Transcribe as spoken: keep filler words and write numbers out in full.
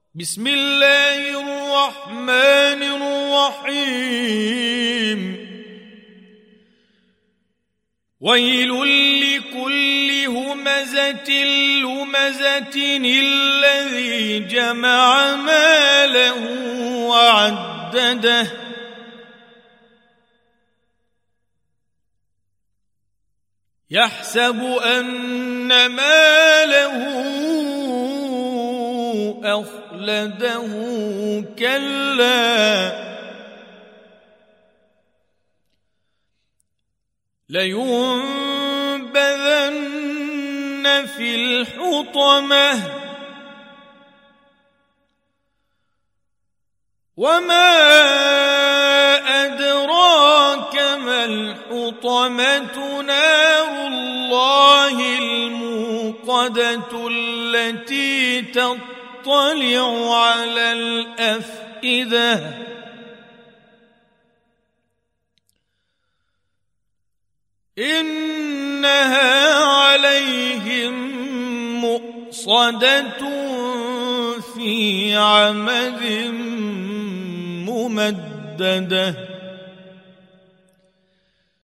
بسم الله الرحمن الرحيم ويل لكل همزة لمزة الذي جمع ماله وعدده يحسب أن ماله أخلده كلا لينبذن في الحطمة وما أدراك ما الحطمة نار الله الموقدة التي تطلع على الأفئدة إنها عليهم مؤصدة في عمد ممددة.